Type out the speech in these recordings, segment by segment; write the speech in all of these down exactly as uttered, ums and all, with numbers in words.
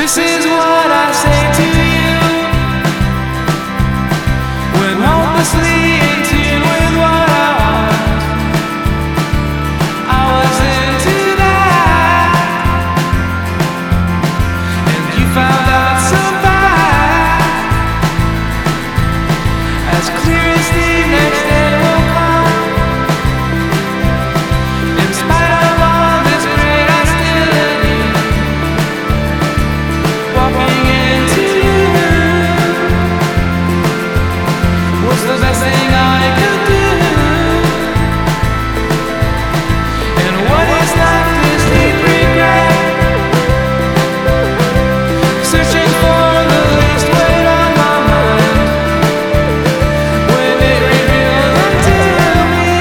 This is what I say to you when hopelessly in tune with what I want. I was into that, and you found out so fast. As clear as the next day will come, in spite of all this great hostility, walking into you was the best thing I could do. And what is left is deep regret, searching for the least weight on my mind. When it revealed unto me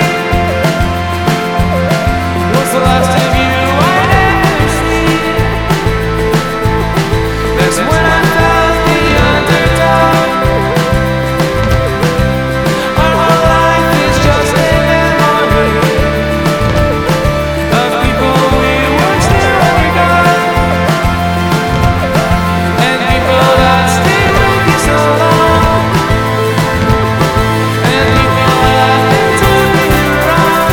was the last of you I'd ever seen. That's when I felt the underdog. Our whole life is just a memory of people we once knew and got, and people that stayed with you so long, and people that took you wrong.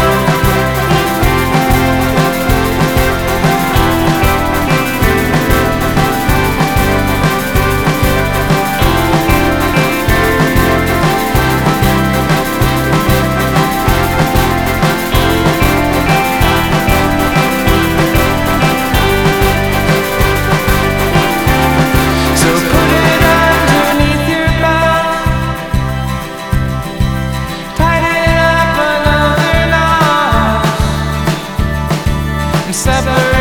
So put it underneath your belt, tighten up another notch, and separate